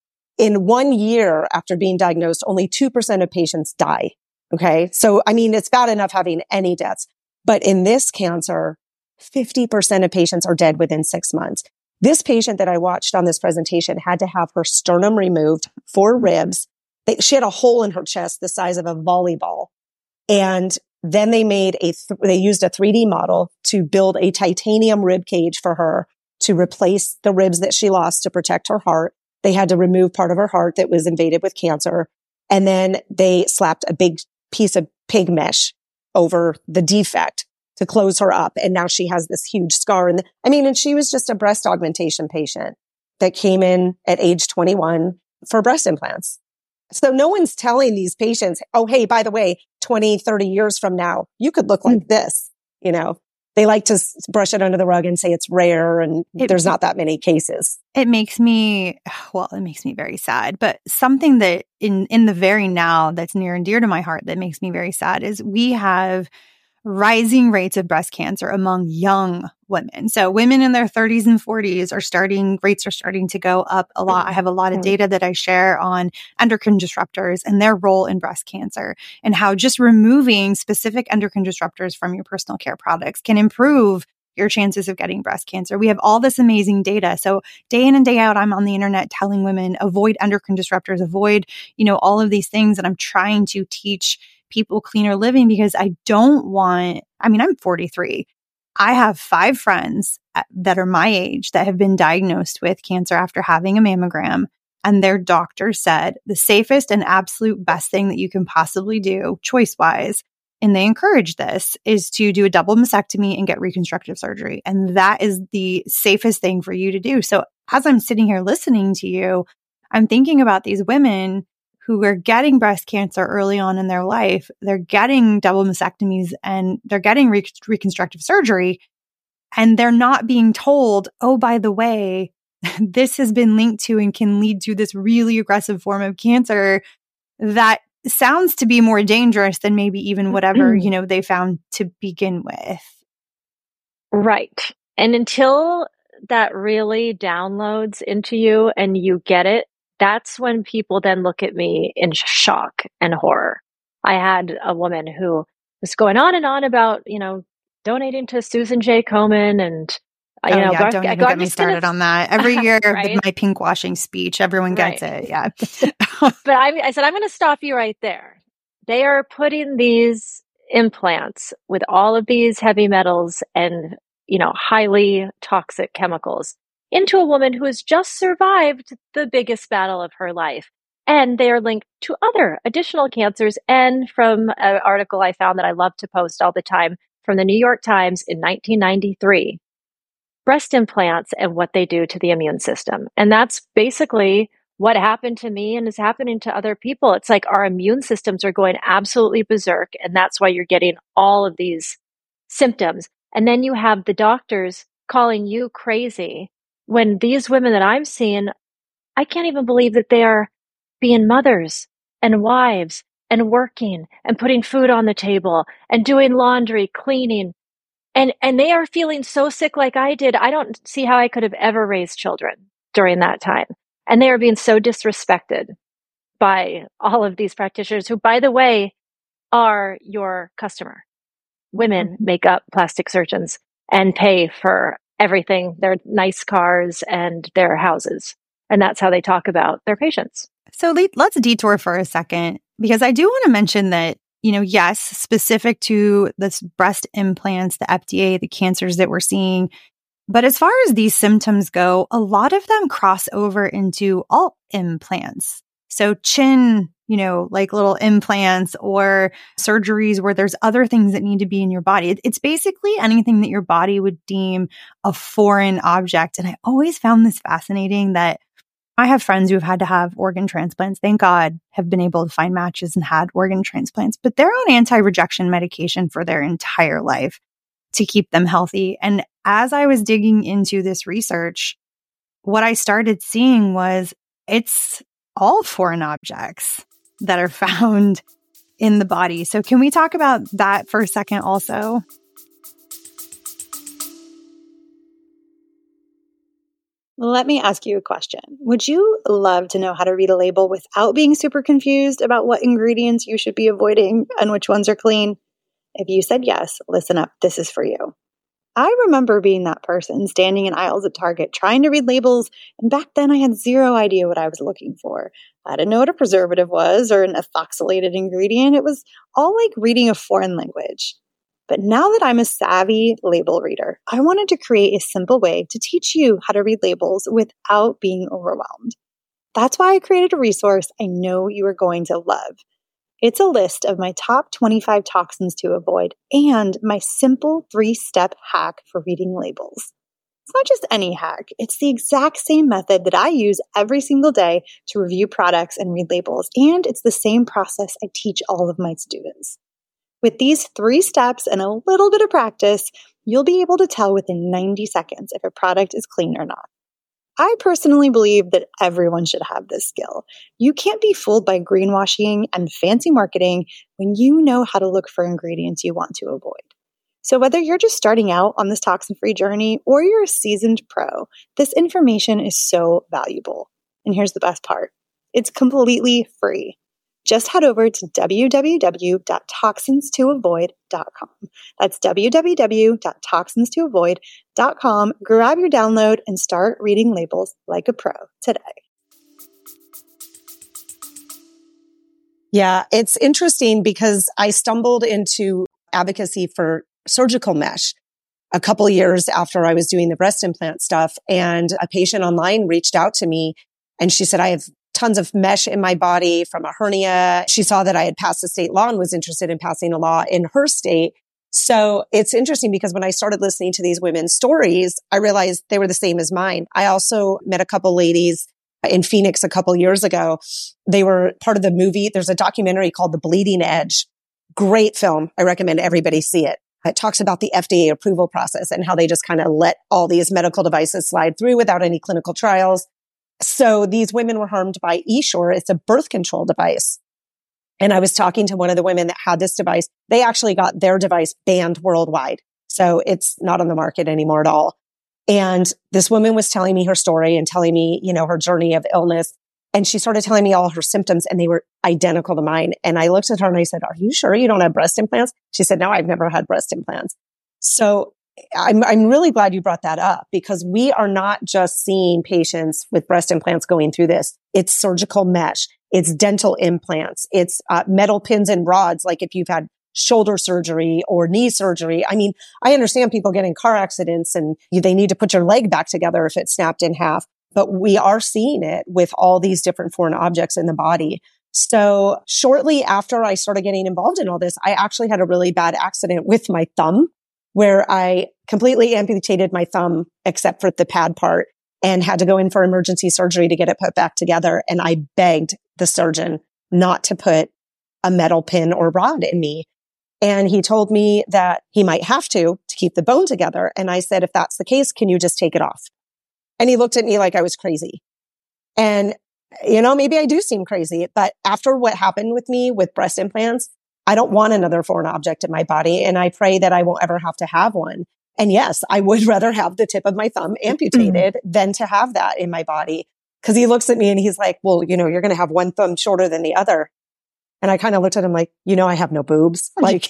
in one year after being diagnosed, only two percent of patients die. Okay. So, I mean, it's bad enough having any deaths. But in this cancer, fifty percent of patients are dead within six months. This patient that I watched on this presentation had to have her sternum removed, four ribs. They, she had a hole in her chest the size of a volleyball. And then they made a, th- they used a three D model to build a titanium rib cage for her to replace the ribs that she lost to protect her heart. They had to remove part of her heart that was invaded with cancer. And then they slapped a big piece of pig mesh over the defect to close her up. And now she has this huge scar. And I mean, and she was just a breast augmentation patient that came in at age twenty-one for breast implants. So no one's telling these patients, oh, hey, by the way, twenty, thirty years from now, you could look like this. You know, they like to brush it under the rug and say it's rare and it, there's not that many cases. It makes me, well, it makes me very sad. But something that in, in the very now that's near and dear to my heart that makes me very sad is we have rising rates of breast cancer among young women. So women in their thirties and forties are starting, rates are starting to go up a lot. I have a lot of data that I share on endocrine disruptors and their role in breast cancer and how just removing specific endocrine disruptors from your personal care products can improve your chances of getting breast cancer. We have all this amazing data. So day in and day out, I'm on the internet telling women, avoid endocrine disruptors, avoid, you know, all of these things. And I'm trying to teach people cleaner living because I don't want, I mean, I'm forty-three. I have five friends that are my age that have been diagnosed with cancer after having a mammogram. And their doctor said the safest and absolute best thing that you can possibly do choice-wise, and they encourage this, is to do a double mastectomy and get reconstructive surgery. And that is the safest thing for you to do. So as I'm sitting here listening to you, I'm thinking about these women who are getting breast cancer early on in their life. They're getting double mastectomies and they're getting re- reconstructive surgery. And they're not being told, oh, by the way, this has been linked to and can lead to this really aggressive form of cancer that sounds to be more dangerous than maybe even whatever, you know, they found to begin with. Right. And until that really downloads into you and you get it, that's when people then look at me in shock and horror. I had a woman who was going on and on about, you know, donating to Susan J. Komen and, you oh, know, yeah, Gar- don't even Gar- get me started gonna... on that. Every year right? with my pink washing speech, everyone gets right. it. Yeah. But I, I said, I'm going to stop you right there. They are putting these implants with all of these heavy metals and, you know, highly toxic chemicals into a woman who has just survived the biggest battle of her life. And they are linked to other additional cancers. And from an article I found that I love to post all the time from the New York Times in nineteen ninety-three, breast implants and what they do to the immune system. And that's basically what happened to me and is happening to other people. It's like our immune systems are going absolutely berserk. And that's why you're getting all of these symptoms. And then you have the doctors calling you crazy when these women that I'm seeing, I can't even believe that they are being mothers and wives and working and putting food on the table and doing laundry, cleaning. And, and they are feeling so sick like I did. I don't see how I could have ever raised children during that time. And they are being so disrespected by all of these practitioners who, by the way, are your customer. Women make up plastic surgeons and pay for everything, their nice cars and their houses. And that's how they talk about their patients. So let's detour for a second, because I do want to mention that you know, yes, specific to this breast implants, the F D A, the cancers that we're seeing. But as far as these symptoms go, a lot of them cross over into all implants. So chin, you know, like little implants or surgeries where there's other things that need to be in your body. It's basically anything that your body would deem a foreign object. And I always found this fascinating that I have friends who have had to have organ transplants. Thank God have been able to find matches and had organ transplants, but they're on anti-rejection medication for their entire life to keep them healthy. And as I was digging into this research, what I started seeing was it's all foreign objects that are found in the body. So can we talk about that for a second also? Let me ask you a question. Would you love to know how to read a label without being super confused about what ingredients you should be avoiding and which ones are clean? If you said yes, listen up. This is for you. I remember being that person standing in aisles at Target trying to read labels, and back then I had zero idea what I was looking for. I didn't know what a preservative was or an ethoxylated ingredient. It was all like reading a foreign language. But now that I'm a savvy label reader, I wanted to create a simple way to teach you how to read labels without being overwhelmed. That's why I created a resource I know you are going to love. It's a list of my top twenty-five toxins to avoid and my simple three-step hack for reading labels. It's not just any hack. It's the exact same method that I use every single day to review products and read labels, and it's the same process I teach all of my students. With these three steps and a little bit of practice, you'll be able to tell within ninety seconds if a product is clean or not. I personally believe that everyone should have this skill. You can't be fooled by greenwashing and fancy marketing when you know how to look for ingredients you want to avoid. So whether you're just starting out on this toxin-free journey or you're a seasoned pro, this information is so valuable. And here's the best part. It's completely free. Just head over to w w w dot toxins to avoid dot com. That's w w w dot toxins to avoid dot com. Grab your download and start reading labels like a pro today. Yeah, it's interesting because I stumbled into advocacy for surgical mesh a couple of years after I was doing the breast implant stuff. And a patient online reached out to me and she said, I have tons of mesh in my body from a hernia. She saw that I had passed a state law and was interested in passing a law in her state. So it's interesting because when I started listening to these women's stories, I realized they were the same as mine. I also met a couple ladies in Phoenix a couple years ago. They were part of the movie. There's a documentary called The Bleeding Edge. Great film. I recommend everybody see it. It talks about the F D A approval process and how they just kind of let all these medical devices slide through without any clinical trials. So these women were harmed by Essure. It's a birth control device. And I was talking to one of the women that had this device. They actually got their device banned worldwide. So it's not on the market anymore at all. And this woman was telling me her story and telling me, you know, her journey of illness. And she started telling me all her symptoms and they were identical to mine. And I looked at her and I said, are you sure you don't have breast implants? She said, no, I've never had breast implants. So I'm, I'm really glad you brought that up because we are not just seeing patients with breast implants going through this. It's surgical mesh. It's dental implants. It's uh, metal pins and rods. Like if you've had shoulder surgery or knee surgery. I mean, I understand people get in car accidents and you, they need to put your leg back together if it's snapped in half, but we are seeing it with all these different foreign objects in the body. So shortly after I started getting involved in all this, I actually had a really bad accident with my thumb where I completely amputated my thumb except for the pad part and had to go in for emergency surgery to get it put back together. And I begged the surgeon not to put a metal pin or rod in me. And he told me that he might have to, to keep the bone together. And I said, if that's the case, can you just take it off? And he looked at me like I was crazy. And, you know, maybe I do seem crazy, but after what happened with me with breast implants, I don't want another foreign object in my body. And I pray that I won't ever have to have one. And yes, I would rather have the tip of my thumb amputated than to have that in my body. Cause he looks at me and he's like, well, you know, you're going to have one thumb shorter than the other. And I kind of looked at him like, you know, I have no boobs. Like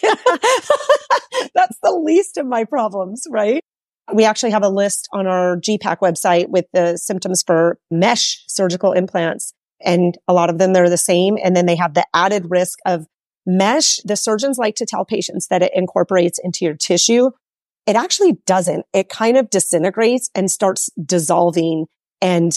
that's the least of my problems, right? We actually have a list on our G PAC website with the symptoms for mesh surgical implants. And a lot of them, they're the same. And then they have the added risk of Mesh, the surgeons like to tell patients that it incorporates into your tissue. It actually doesn't. It kind of disintegrates and starts dissolving and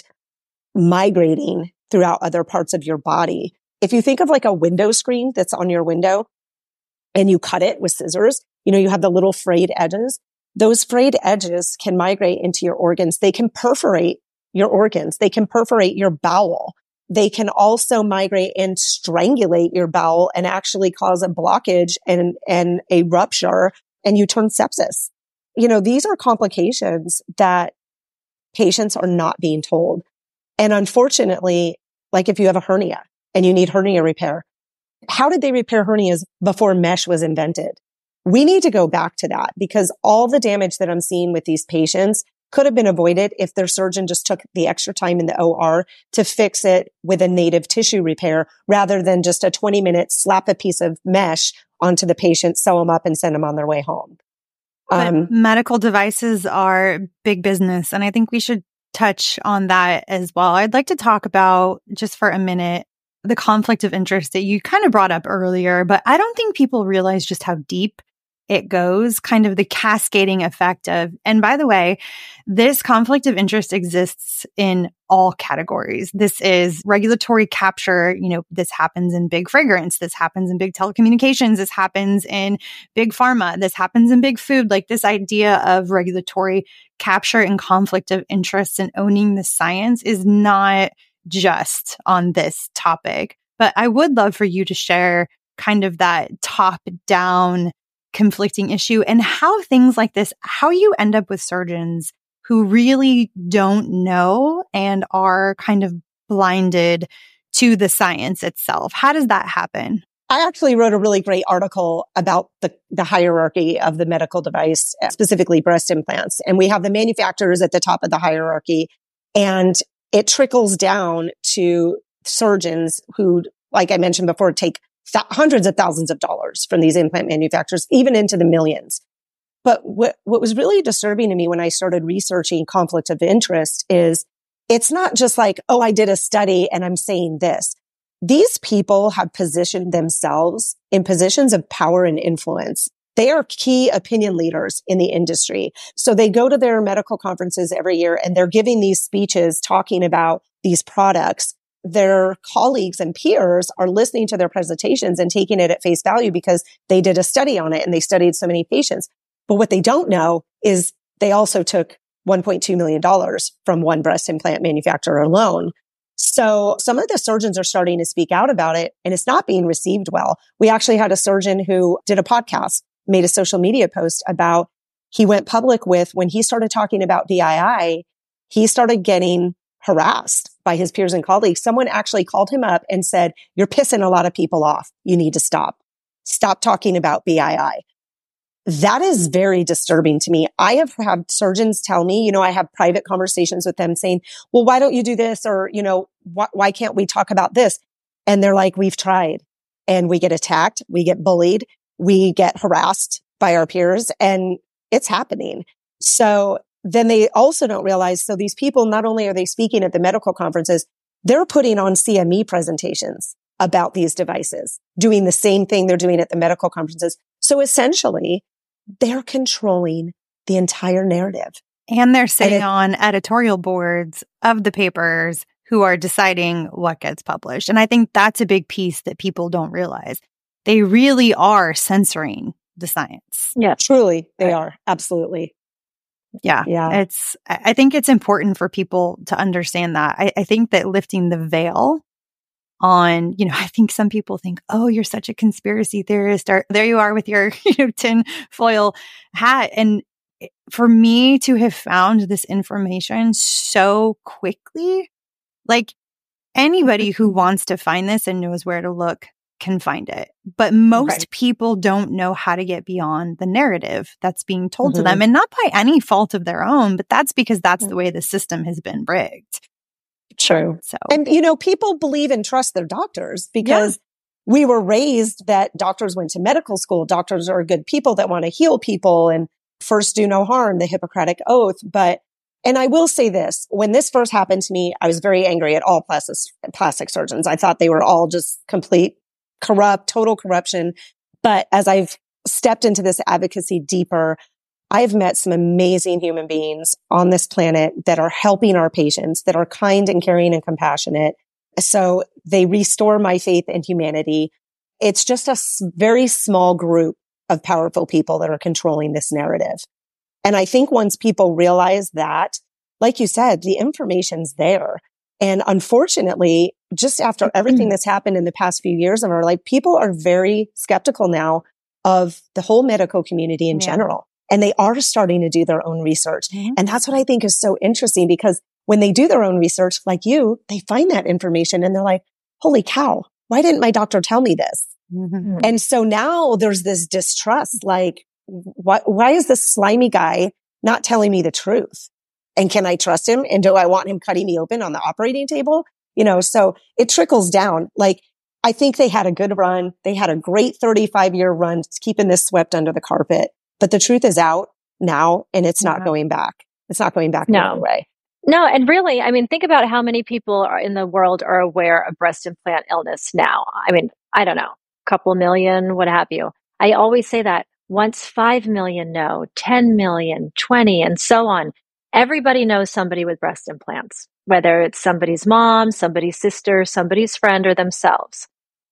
migrating throughout other parts of your body. If you think of like a window screen that's on your window and you cut it with scissors, you know, you have the little frayed edges. Those frayed edges can migrate into your organs. They can perforate your organs. They can perforate your bowel. They can also migrate and strangulate your bowel and actually cause a blockage and, and a rupture, and you turn sepsis. You know, these are complications that patients are not being told. And unfortunately, like if you have a hernia and you need hernia repair, how did they repair hernias before mesh was invented? We need to go back to that, because all the damage that I'm seeing with these patients could have been avoided if their surgeon just took the extra time in the O R to fix it with a native tissue repair rather than just a twenty minute slap a piece of mesh onto the patient, sew them up and send them on their way home. But Um, medical devices are big business, and I think we should touch on that as well. I'd like to talk about, just for a minute, the conflict of interest that you kind of brought up earlier, but I don't think people realize just how deep it goes, kind of the cascading effect of, and by the way, this conflict of interest exists in all categories. This is regulatory capture. You know, this happens in big fragrance. This happens in big telecommunications. This happens in big pharma. This happens in big food. Like this idea of regulatory capture and conflict of interest and owning the science is not just on this topic. But I would love for you to share kind of that top down conflicting issue and how things like this, how you end up with surgeons who really don't know and are kind of blinded to the science itself. How does that happen? I actually wrote a really great article about the, the hierarchy of the medical device, specifically breast implants. And we have the manufacturers at the top of the hierarchy, and it trickles down to surgeons who, like I mentioned before, take th- hundreds of thousands of dollars from these implant manufacturers, even into the millions. But what, what was really disturbing to me when I started researching conflict of interest is it's not just like, oh, I did a study and I'm saying this. These people have positioned themselves in positions of power and influence. They are key opinion leaders in the industry. So they go to their medical conferences every year and they're giving these speeches talking about these products. Their colleagues and peers are listening to their presentations and taking it at face value because they did a study on it and they studied so many patients. But what they don't know is they also took one point two million dollars from one breast implant manufacturer alone. So some of the surgeons are starting to speak out about it, and it's not being received well. We actually had a surgeon who did a podcast, made a social media post about, he went public with, when he started talking about B I I, he started getting harassed by his peers and colleagues. Someone actually called him up and said, you're pissing a lot of people off. You need to stop. Stop talking about B I I. That is very disturbing to me. I have had surgeons tell me, you know, I have private conversations with them saying, well, why don't you do this? Or, you know, wh- why can't we talk about this? And they're like, we've tried, and we get attacked. We get bullied. We get harassed by our peers, and it's happening. So then they also don't realize, so these people, not only are they speaking at the medical conferences, they're putting on C M E presentations about these devices, doing the same thing they're doing at the medical conferences. So essentially, they're controlling the entire narrative. And they're sitting and it, on editorial boards of the papers who are deciding what gets published. And I think that's a big piece that people don't realize. They really are censoring the science. Yeah, truly, they are. Absolutely. Yeah. Yeah. It's, I think it's important for people to understand that. I, I think that lifting the veil on, you know, I think some people think, oh, you're such a conspiracy theorist, or there you are with your, you know, tin foil hat. And for me to have found this information so quickly, like anybody who wants to find this and knows where to look can find it. But most right. people don't know how to get beyond the narrative that's being told mm-hmm. to them, and not by any fault of their own, but that's because that's the way the system has been rigged. True. So, and you know, people believe and trust their doctors because yeah. we were raised that doctors went to medical school. Doctors are good people that want to heal people and first do no harm, the Hippocratic Oath. But, and I will say this, when this first happened to me, I was very angry at all plastic, plastic surgeons. I thought they were all just complete corrupt, total corruption. But as I've stepped into this advocacy deeper, I've met some amazing human beings on this planet that are helping our patients, that are kind and caring and compassionate. So they restore my faith in humanity. It's just a s- very small group of powerful people that are controlling this narrative. And I think once people realize that, like you said, the information's there. And unfortunately, just after everything that's happened in the past few years of our life, people are very skeptical now of the whole medical community in yeah. general. And they are starting to do their own research. Mm-hmm. And that's what I think is so interesting, because when they do their own research, like you, they find that information and they're like, holy cow, why didn't my doctor tell me this? Mm-hmm. And so now there's this distrust, like, what, why is this slimy guy not telling me the truth? And can I trust him? And do I want him cutting me open on the operating table? You know, so it trickles down. Like, I think they had a good run. They had a great thirty-five year run, keeping this swept under the carpet. But the truth is out now, and it's not yeah. going back. It's not going back no. the other way. No, and really, I mean, think about how many people are in the world are aware of breast implant illness now. I mean, I don't know, a couple million, what have you. I always say that once five million know, ten million, twenty, and so on. Everybody knows somebody with breast implants, whether it's somebody's mom, somebody's sister, somebody's friend, or themselves.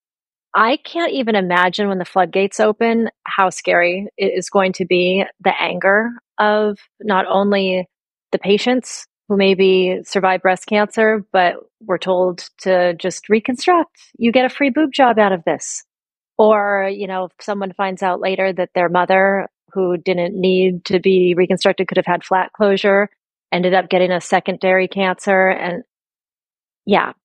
I can't even imagine when the floodgates open how scary it is going to be, the anger of not only the patients who maybe survive breast cancer, but we're told to just reconstruct. You get a free boob job out of this. Or, you know, if someone finds out later that their mother, who didn't need to be reconstructed, could have had flat closure, ended up getting a secondary cancer. And yeah.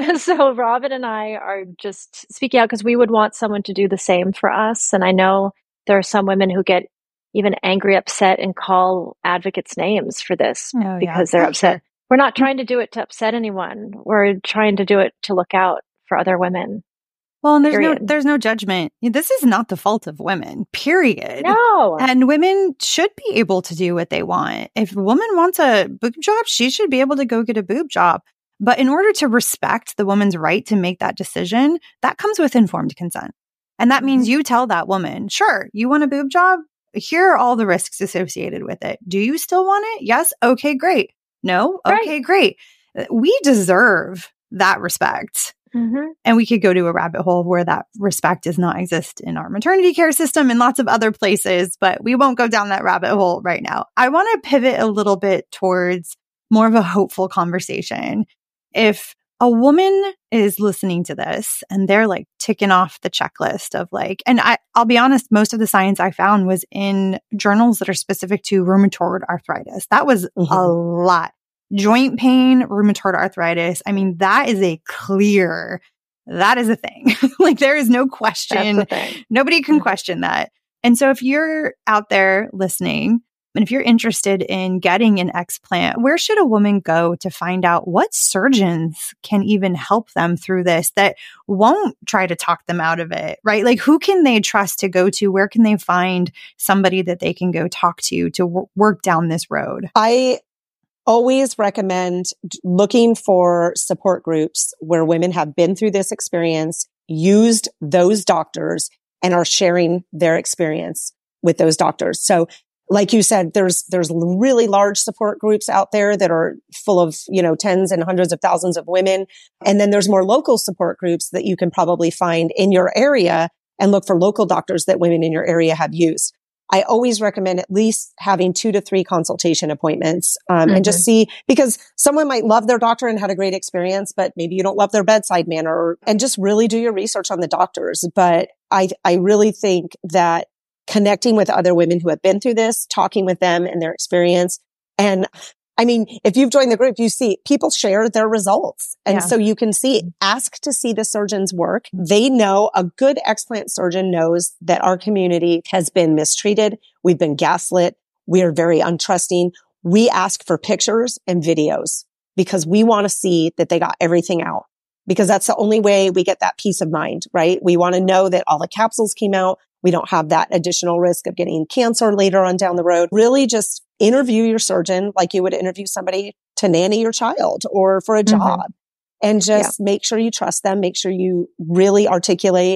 So Robin and I are just speaking out because we would want someone to do the same for us. And I know there are some women who get even angry, upset, and call advocates names for this oh, because yeah. they're upset. We're not trying to do it to upset anyone. We're trying to do it to look out for other women. Well, and there's period. no there's no judgment. This is not the fault of women, period. No. And women should be able to do what they want. If a woman wants a boob job, she should be able to go get a boob job. But in order to respect the woman's right to make that decision, that comes with informed consent. And that means you tell that woman, sure, you want a boob job? Here are all the risks associated with it. Do you still want it? Yes. Okay, great. No? Okay, right. great. We deserve that respect. Mm-hmm. And we could go to a rabbit hole where that respect does not exist in our maternity care system and lots of other places, but we won't go down that rabbit hole right now. I want to pivot a little bit towards more of a hopeful conversation. If a woman is listening to this and they're like ticking off the checklist of like, and I, I'll be honest, most of the science I found was in journals that are specific to rheumatoid arthritis. That was mm-hmm. a lot. Joint pain, rheumatoid arthritis. I mean, that is a clear, that is a thing. Like there is no question. Nobody can mm-hmm. question that. And so if you're out there listening, and if you're interested in getting an explant, where should a woman go to find out what surgeons can even help them through this that won't try to talk them out of it, right? Like who can they trust to go to? Where can they find somebody that they can go talk to to w- work down this road? I always recommend looking for support groups where women have been through this experience, used those doctors, and are sharing their experience with those doctors. So like you said, there's, there's really large support groups out there that are full of, you know, tens and hundreds of thousands of women. And then there's more local support groups that you can probably find in your area and look for local doctors that women in your area have used. I always recommend at least having two to three consultation appointments, um, mm-hmm. and just see, because someone might love their doctor and had a great experience, but maybe you don't love their bedside manner, or, and just really do your research on the doctors. But I, I really think that connecting with other women who have been through this, talking with them and their experience. And I mean, if you've joined the group, you see people share their results. And yeah. so you can see, ask to see the surgeon's work. They know, a good explant surgeon knows that our community has been mistreated. We've been gaslit. We are very untrusting. We ask for pictures and videos because we want to see that they got everything out, because that's the only way we get that peace of mind, right? We want to know that all the capsules came out. We don't have that additional risk of getting cancer later on down the road. Really just interview your surgeon like you would interview somebody to nanny your child or for a job. Mm-hmm. And just yeah. make sure you trust them. Make sure you really articulate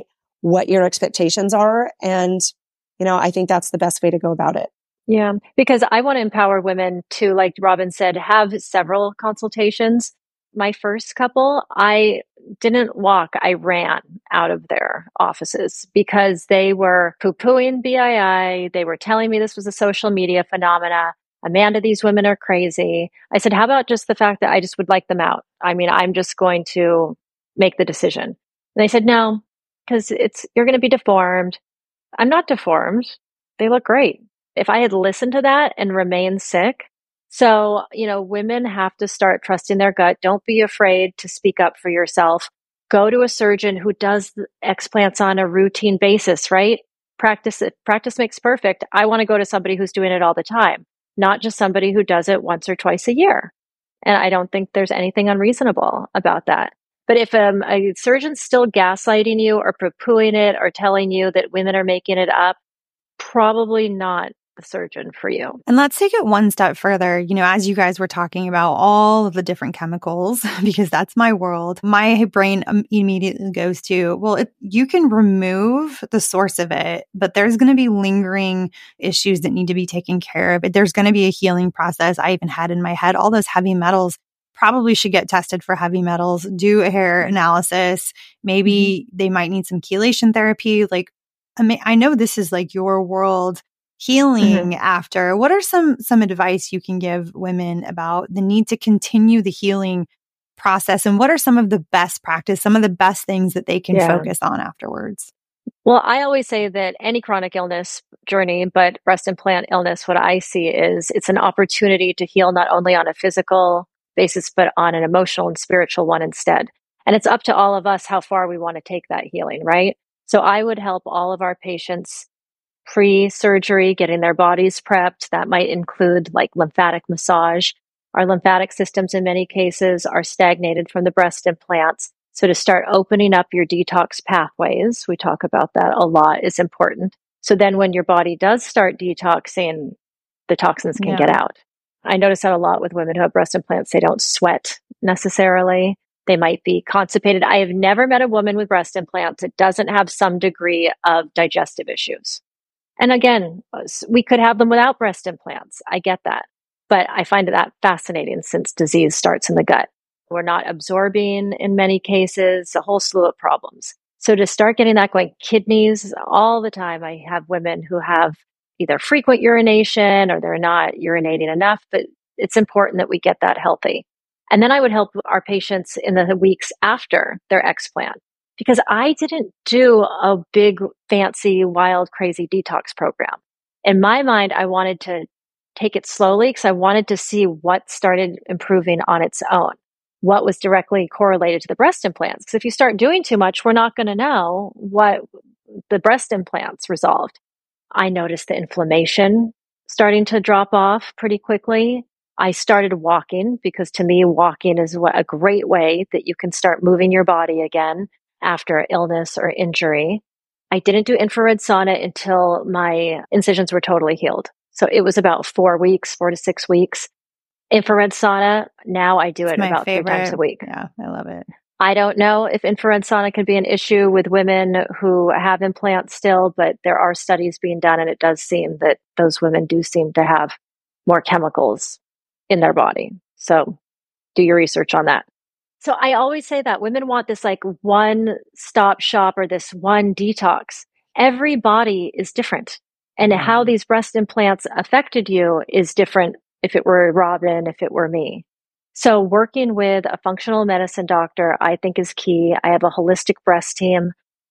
what your expectations are. And, you know, I think that's the best way to go about it. Yeah, because I want to empower women to, like Robin said, have several consultations. My first couple, I didn't walk, I ran out of their offices because they were poo-pooing B I I. They were telling me this was a social media phenomena. Amanda, these women are crazy. I said, how about just the fact that I just would like them out? I mean, I'm just going to make the decision. And they said, no, because it's, you're going to be deformed. I'm not deformed. They look great. If I had listened to that and remained sick. So, you know, women have to start trusting their gut. Don't be afraid to speak up for yourself. Go to a surgeon who does explants on a routine basis, right? Practice it. Practice makes perfect. I want to go to somebody who's doing it all the time, not just somebody who does it once or twice a year. And I don't think there's anything unreasonable about that. But if um, a surgeon's still gaslighting you or poo-pooing it or telling you that women are making it up, probably not the surgeon for you. And let's take it one step further. You know, as you guys were talking about all of the different chemicals, because that's my world, my brain immediately goes to, well, it, you can remove the source of it, but there's going to be lingering issues that need to be taken care of. There's going to be a healing process. I even had in my head all those heavy metals. Probably should get tested for heavy metals, do a hair analysis. Maybe mm-hmm. they might need some chelation therapy. Like, I mean, I know this is like your world. Healing mm-hmm. after. What are some some advice you can give women about the need to continue the healing process? And what are some of the best practice, some of the best things that they can yeah. focus on afterwards? Well, I always say that any chronic illness journey, but breast implant illness, what I see is it's an opportunity to heal not only on a physical basis, but on an emotional and spiritual one instead. And it's up to all of us how far we want to take that healing, right? So I would help all of our patients pre-surgery, getting their bodies prepped. That might include like lymphatic massage. Our lymphatic systems in many cases are stagnated from the breast implants. So to start opening up your detox pathways, we talk about that a lot, is important. So then when your body does start detoxing, the toxins can yeah. get out. I notice that a lot with women who have breast implants. They don't sweat necessarily. They might be constipated. I have never met a woman with breast implants that doesn't have some degree of digestive issues. And again, we could have them without breast implants. I get that. But I find that fascinating since disease starts in the gut. We're not absorbing in many cases, a whole slew of problems. So to start getting that going, kidneys, all the time, I have women who have either frequent urination or they're not urinating enough, but it's important that we get that healthy. And then I would help our patients in the weeks after their explant. Because I didn't do a big, fancy, wild, crazy detox program. In my mind, I wanted to take it slowly because I wanted to see what started improving on its own, what was directly correlated to the breast implants. Because if you start doing too much, we're not going to know what the breast implants resolved. I noticed the inflammation starting to drop off pretty quickly. I started walking because to me, walking is a great way that you can start moving your body again after illness or injury. I didn't do infrared sauna until my incisions were totally healed. So it was about four weeks, four to six weeks. Infrared sauna, now I do it about favorite. three times a week. Yeah, I love it. I don't know if infrared sauna could be an issue with women who have implants still, but there are studies being done and it does seem that those women do seem to have more chemicals in their body. So do your research on that. So I always say that women want this like one stop shop or this one detox. Every body is different. And mm-hmm. how these breast implants affected you is different if it were Robin, if it were me. So working with a functional medicine doctor, I think is key. I have a holistic breast team,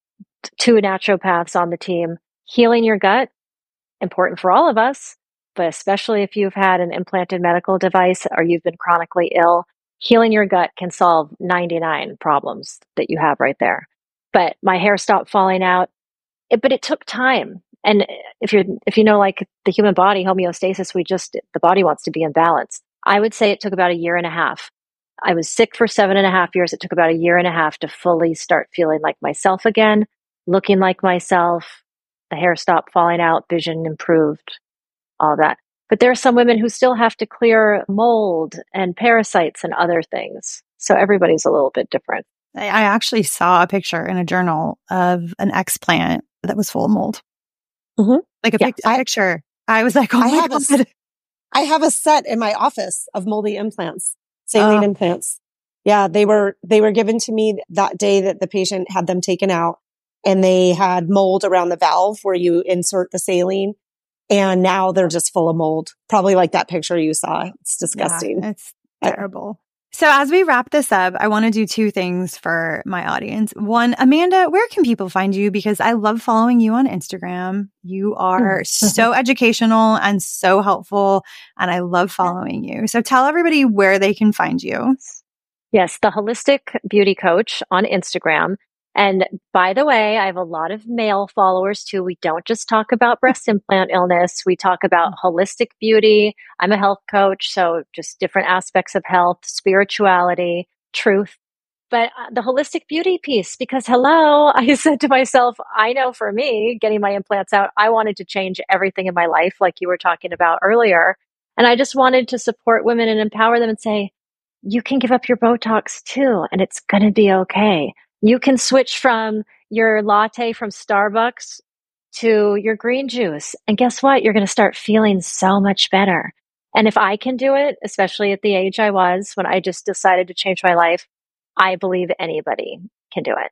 two naturopaths on the team. Healing your gut, important for all of us, but especially if you've had an implanted medical device or you've been chronically ill. Healing your gut can solve ninety-nine problems that you have right there. But my hair stopped falling out, it, but it took time. And if you're, if you know, like the human body, homeostasis, we just, the body wants to be in balance. I would say it took about a year and a half. I was sick for seven and a half years. It took about a year and a half to fully start feeling like myself again, looking like myself. The hair stopped falling out, vision improved, all that. But there are some women who still have to clear mold and parasites and other things. So everybody's a little bit different. I actually saw a picture in a journal of an explant that was full of mold. Mm-hmm. Like a, yeah, pic- a I, picture. I was like, oh I my have God. A, I have a set in my office of moldy implants, saline Oh. implants. Yeah, they were, they were given to me that day that the patient had them taken out, and they had mold around the valve where you insert the saline. And now they're just full of mold. Probably like that picture you saw. It's disgusting. Yeah, it's terrible. So as we wrap this up, I want to do two things for my audience. One, Amanda, where can people find you? Because I love following you on Instagram. You are so educational and so helpful, and I love following you. So tell everybody where they can find you. Yes, the Holistic Beauty Coach on Instagram. And by the way, I have a lot of male followers too. We don't just talk about breast implant illness. We talk about holistic beauty. I'm a health coach, so just different aspects of health, spirituality, truth. But uh, the holistic beauty piece, because hello, I said to myself, I know for me, getting my implants out, I wanted to change everything in my life, like you were talking about earlier. And I just wanted to support women and empower them and say, you can give up your Botox too, and it's going to be okay. You can switch from your latte from Starbucks to your green juice. And guess what? You're going to start feeling so much better. And if I can do it, especially at the age I was when I just decided to change my life, I believe anybody can do it.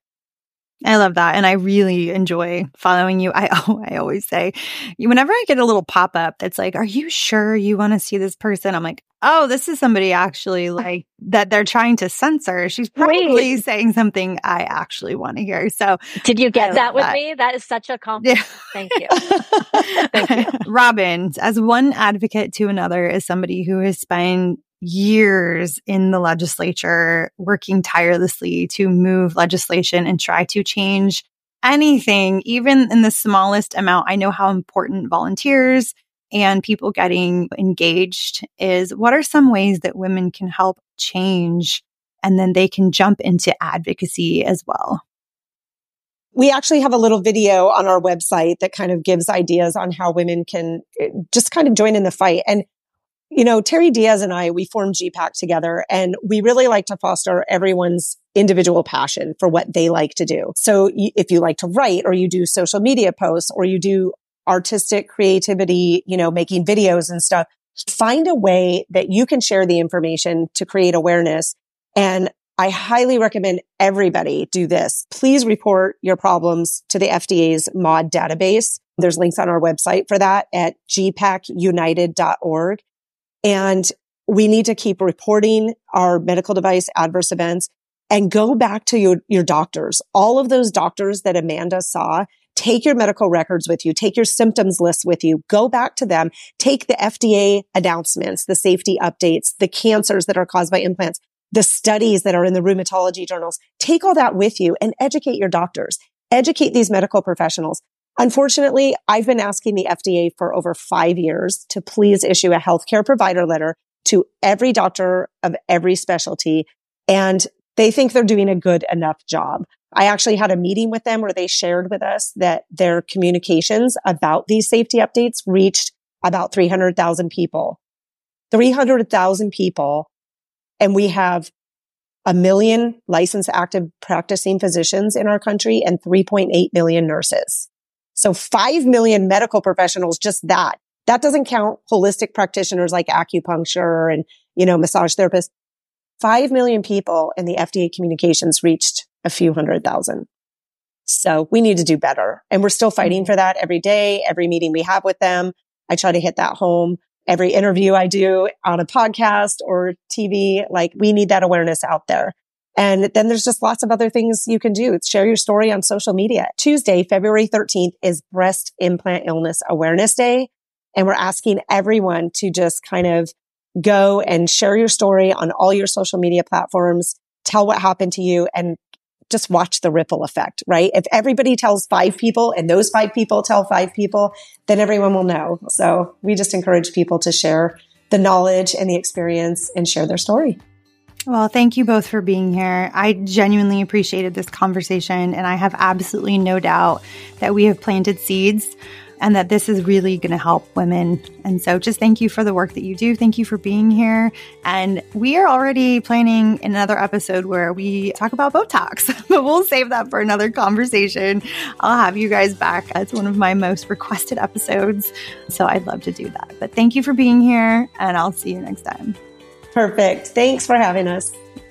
I love that. And I really enjoy following you. I I always say, whenever I get a little pop-up that's like, are you sure you want to see this person? I'm like, oh, this is somebody actually like that they're trying to censor. She's probably Wait. saying something I actually want to hear. So did you get that with that. me? That is such a compliment. Yeah. Thank you. Thank you. Robin, as one advocate to another, is somebody who has spent years in the legislature working tirelessly to move legislation and try to change anything, even in the smallest amount. I know how important volunteers and people getting engaged is. What are some ways that women can help change, and then they can jump into advocacy as well? We actually have a little video on our website that kind of gives ideas on how women can just kind of join in the fight. And you know, Terry Diaz and I, we formed G PAC together, and we really like to foster everyone's individual passion for what they like to do. So if you like to write, or you do social media posts, or you do artistic creativity, you know, making videos and stuff, find a way that you can share the information to create awareness. And I highly recommend everybody do this. Please report your problems to the F D A's M O D database. There's links on our website for that at g pac united dot org. And we need to keep reporting our medical device adverse events and go back to your, your doctors. All of those doctors that Amanda saw, take your medical records with you, take your symptoms list with you, go back to them, take the F D A announcements, the safety updates, the cancers that are caused by implants, the studies that are in the rheumatology journals. Take all that with you and educate your doctors, educate these medical professionals. Unfortunately, I've been asking the F D A for over five years to please issue a healthcare provider letter to every doctor of every specialty, and they think they're doing a good enough job. I actually had a meeting with them where they shared with us that their communications about these safety updates reached about three hundred thousand people. three hundred thousand people, and we have a million licensed active practicing physicians in our country and three point eight million nurses. So five million medical professionals, just that. That doesn't count holistic practitioners like acupuncture and, you know, massage therapists. five million people, and the F D A communications reached a few hundred thousand. So we need to do better. And we're still fighting for that every day, every meeting we have with them. I try to hit that home. Every interview I do on a podcast or T V, like we need that awareness out there. And then there's just lots of other things you can do. Share your story on social media. Tuesday, February thirteenth is Breast Implant Illness Awareness Day. And we're asking everyone to just kind of go and share your story on all your social media platforms. Tell what happened to you and just watch the ripple effect, right? If everybody tells five people and those five people tell five people, then everyone will know. So we just encourage people to share the knowledge and the experience and share their story. Well, thank you both for being here. I genuinely appreciated this conversation, and I have absolutely no doubt that we have planted seeds and that this is really going to help women. And so just thank you for the work that you do. Thank you for being here. And we are already planning another episode where we talk about Botox, but we'll save that for another conversation. I'll have you guys back. It's one of my most requested episodes. So I'd love to do that. But thank you for being here, and I'll see you next time. Perfect. Thanks for having us.